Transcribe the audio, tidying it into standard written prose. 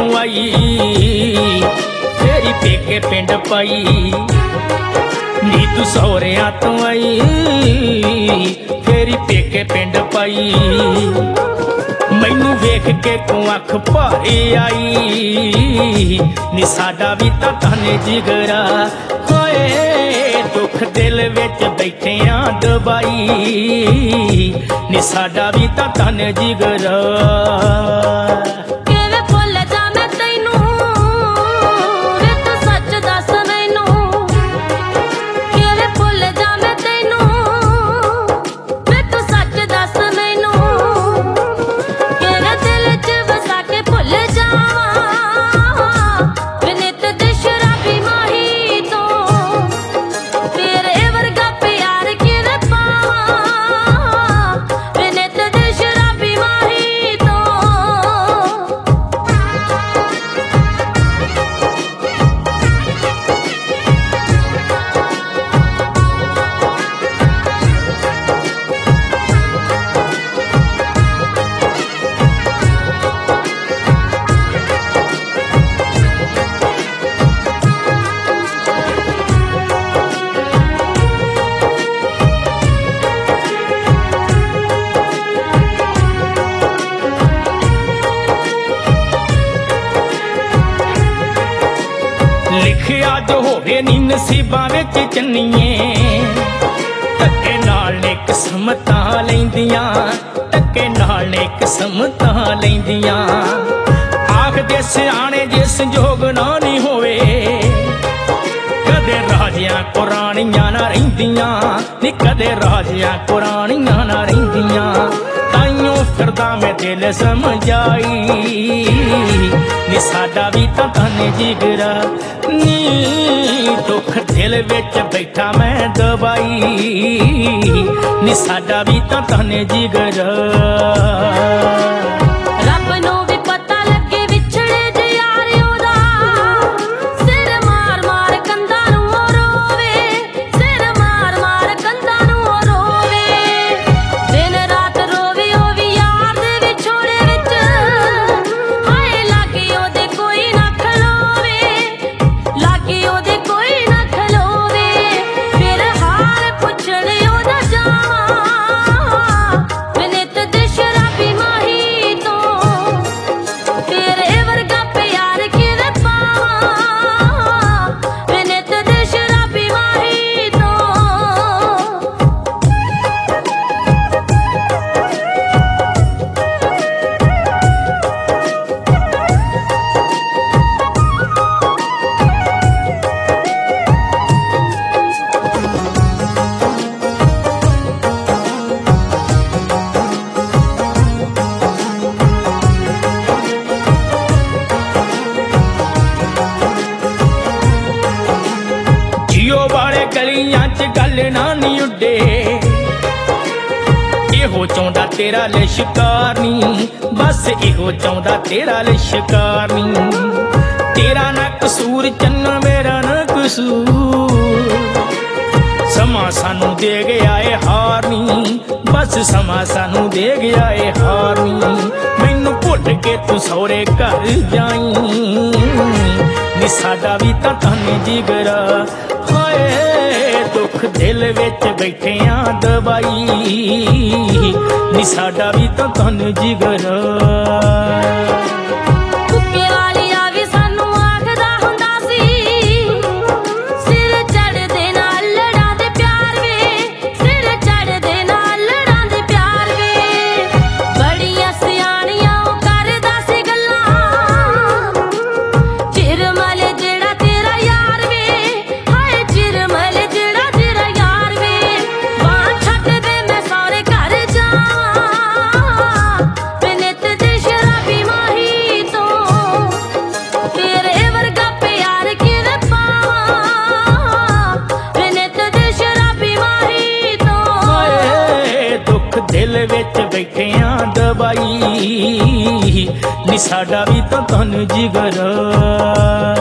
तो आई तेरी पेके पिंड पाई नी तू सौरिया तो आई तेरी पेके पिंड पाई मैनू वेख के तू अख भारी आई नी साडा भी तां धन जिगरा होए दुख दिल विच बैठिया दबाई नी साडा भी तां धन जिगरा लिखिया जो होवे नी नसीबां विच चन्नीए धक्के नाल ने किस्मतां लैंदियां धक्के नाल ने किस्मतां लैंदियां आखदे सियाणे जे संजोग ना नहीं होवे कदे राजियां कुरानियां ना रहिंदियां नी कदे राजियां कुरानियां ना रहिंदियां ताइयों फिरदा मैं दिल समझाई नी साडा भी तां धन जिगरा नी दुख दिल विच बैठा मैं दबाई नी साडा भी तां धन जिगरा रब नूं भी पता लगे विछड़े जे यार ओदा सिर मार मार कंधां नूं रोवे सिर मार मार कंधां नूं रोवे दिन रात रोवे ओ भी यार दे विछोड़े विच हाय लागे ओदे कोई ना खलोवे लागे ओदे कोई ना खलोवे फिर हाल पुछणे ओदा जावां विनित दे शराबी माही तो तेरे वर्गा प्यार किवे पावां विनित दे शराबी माही तो जियो वाले गलियां च गल ना नी उड्डे इहो चाहुंदा तेरा लिशकार नी बस इहो चाहुंदा तेरा लिशकार नी तेरा ना कसूर चन्ना मेरा ना कसूर समा सानू दे गया ए हार नी बस समा सानू दे गया ए हार नी मैनू भुल के तू सौरे घर जाई नी साडा भी तां धन जिगरा हाय दुख दिल विच बैठिया दबाई नी साडा भी तां धन जिगरा कुक्के वाली आ भी सानू आखदा हुंदा सी सिर चढ़दे नाल लड़ां दे प्यार वे सिर चढ़दे नाल लड़ां दे प्यार वे बड़ियां सियाणियां ओ करदा सी गल्लां चिरमल जेड़ा तेरा यार वे हाय चिरमल जेड़ा तेरा यार वे बां छड्ड दे मैं सौरे घर जावां विनित दे शराबी माही तो तेरे वर्गा प्यार किवे पावां विनित दे शराबी माही तो हाय दुख दिल विच बैठिया दबाई नी साडा भी तां धन जिगरा